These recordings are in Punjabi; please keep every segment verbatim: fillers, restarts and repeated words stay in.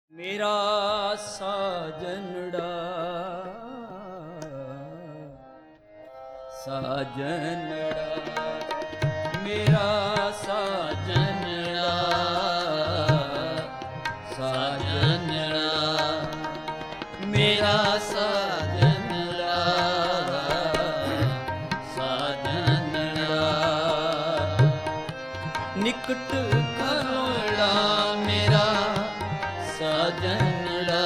ਮੇਰਾ ਸਾਜਨੜਾ ਸਾਜਨੜਾ ਮੇਰਾ ਸਾਜਨੜਾ ਸਾਜਨੜਾ ਮੇਰਾ ਸਾਜਨੜਾ ਸਾਜਨੜਾ ਨਿਕਟ ਖਲੋੜਾ ਮੇਰਾ ਸਾਜਨੜਾ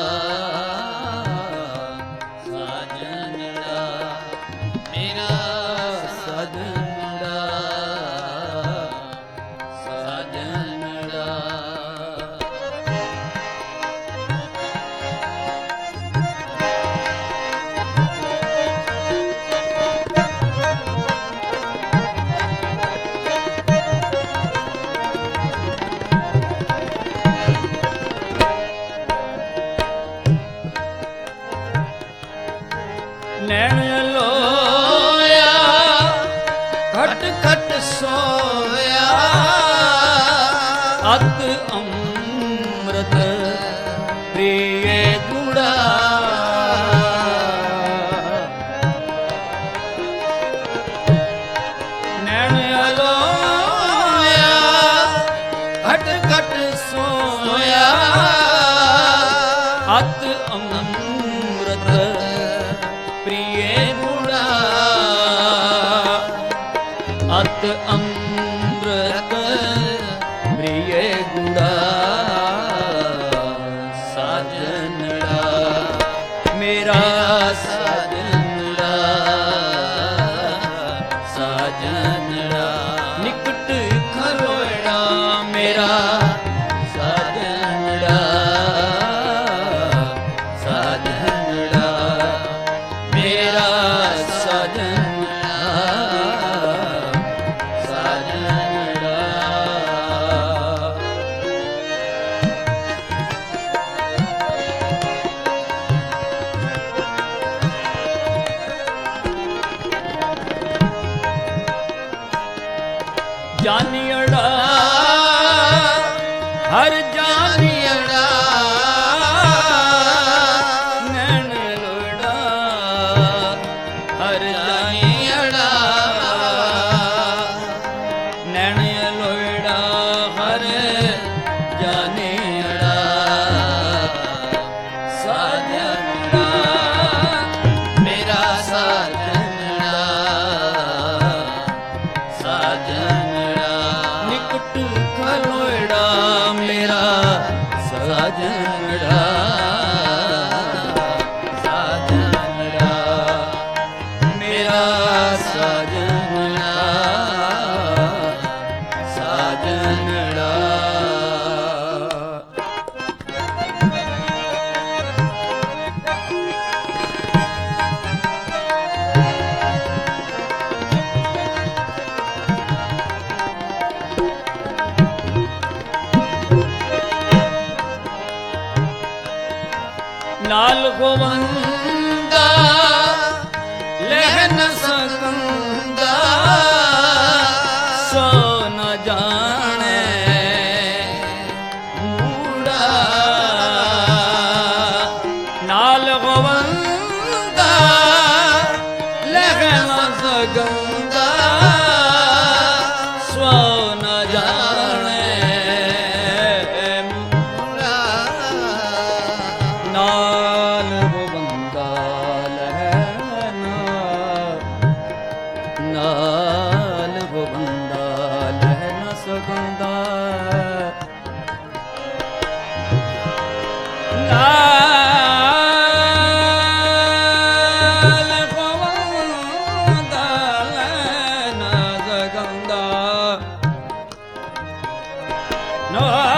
ਸਾਜਨੜਾ ਮੇਰਾ ਸਾਜਨੜਾ ਸਾਜਨੜਾ ਨੈਣ ਲੋਇਆ ਖਟ ਖਟ ਸੋਇਆ ਅਤ ਅੰਮ੍ਰਿਤ ਪ੍ਰੀਏ ਗੁੜਾ ਨੈਣ ਲੋਇਆ ਖਟ ਖਟ ਸੋਇਆ ਅਤ ਅੰਮ੍ਰਿਤ ਪ੍ਰੀਏ ਗੁੜਾ ਅਤ ਅੰਮ੍ਰਿਤ ਪ੍ਰੀਏ ਗੁੜਾ ਸਾਜਨੜਾ ਮੇਰਾ ਸਾਜਨੜਾ ਸਾਜਨੜਾ ਨਿਕਟ ਖਲੋੜਾ ਮੇਰਾ ਸਾਜਨੜਾ ਸਾਜਨੜਾ ਮੇਰਾ ਸਾਜਨੜਾ ਸਾਜਨੜਾ ਜਾਨੀੜਾ ਹਰ ਜਾਨੀੜਾ ਨੈਣ ਲੋੜਾ ਹਰ ਜਾਨੀੜਾ ਨੈਣ ਲੋੜਾ ਹਰ ਜਾਨੀੜਾ ਸਾਜਨੜਾ ਮੇਰਾ ਸਾਜਨੜਾ ਸਾਜਨੜਾ ਨਿਕਟ ਖਲੋੜਾ ਮੇਰਾ ਸਾਜਨੜਾ ਸਾਜਨੜਾ ਮੇਰਾ ਸਾਜਨੜਾ ਸਾਜਨੜਾ ਨਾਲ ਗੋਵੰਦਾ ਲਹਿ ਨ ਸਕੰਦਾ ਸੋ ਨ ਜਾਣੈ ਮੂੜਾ ਨਾਲ ਗੋਵੰਦਾ ਲਹਿ ਨ ਸਕੰਦਾ ਸੋ ਨ ਜਾਣੈ ਨਾਲ ਗੋਬੰਦਾ ਲਹਿਣਾ ਨਾਲ ਗੋਬੰਦਾ ਲਹਿਣਾ ਸਕੰਦਾ ਨਾਲ ਗੋਬੰਦਾ ਲਹਿਣਾ ਸਕੰਦਾ ਨਾਲ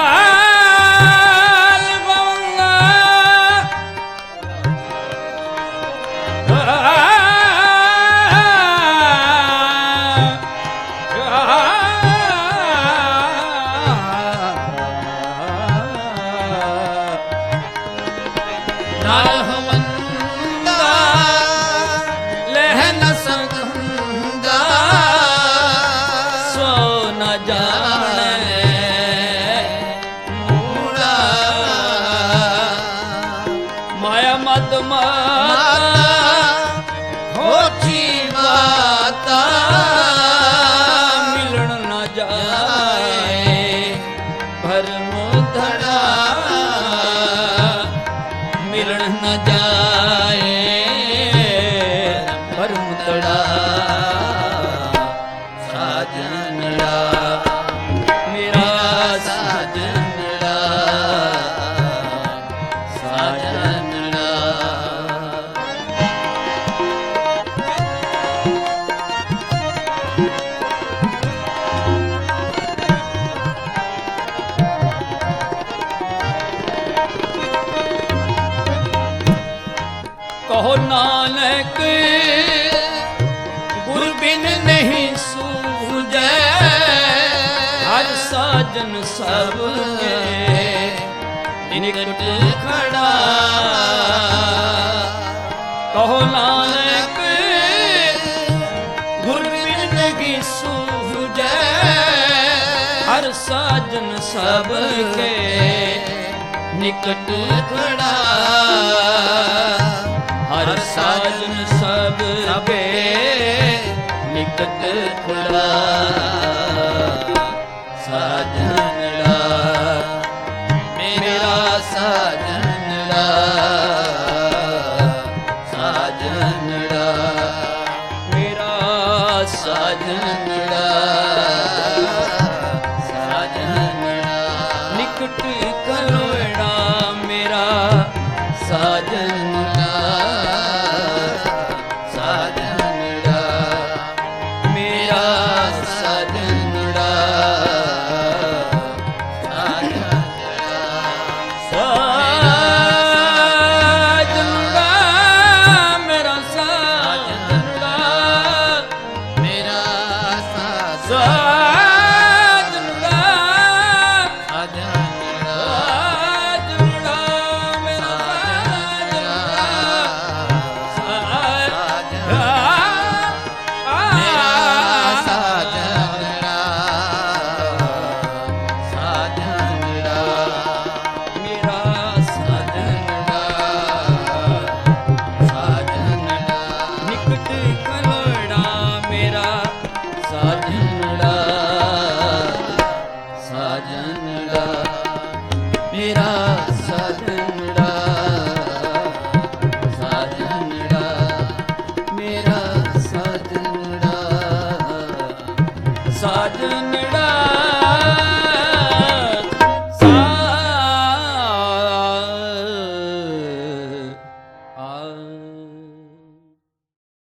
ਜਾਣੈ ਮੂੜਾ ਮਾਤ ਮਾਤਾ ਹੋਠੀ ਮਾਤਾ ਮਿਲਣ ਨਾ ਜਾਏ ਭਰਮ ਧੜਾ ਮਿਲਣ ਨਾ ਜਾਏ ਭਰਮ ਧੜਾ ਸਾਜਨੜਾ ਮੇਰਾ ਸਾਜਨੜਾ ਸਾਜਨੜਾ ਕਹੋ ਨਾਨਕ ਗੁਰ ਬਿਨ ਨਹੀਂ ਸੂਝੈ ਹਰ ਸਾਜਨ ਸਭ ਕੇ ਨਿਕਟ ਖੜਾ ਕਹੋ ਨਾਨਕ ਗੁਰ ਬਿਨ ਨਹੀਂ ਸੂਝੈ ਹਰ ਸਾਜਨ ਸਭ ਕੇ ਨਿਕਟ ਖੜਾ ਹਰ ਸਾਜਨ ਸਭ ਕੇ ਨਿਕਟ ਖੜਾ ਸਾਜਨੜਾ ਮੇਰਾ ਸਾਜਨੜਾ ਸਾਜਨੜਾ ਮੇਰਾ ਸਾਜਨੜਾ ਸਾਜਨੜਾ ਨਿਕਟ ਖਲੋੜਾ ਮੇਰਾ ਸਾਜਨੜਾ ਸਾਜਨੜਾ ਮੇਰਾ ਸਾਜਨੜਾ ਸਾਜਨੜਾ ਮੇਰਾ ਸਾਜਨੜਾ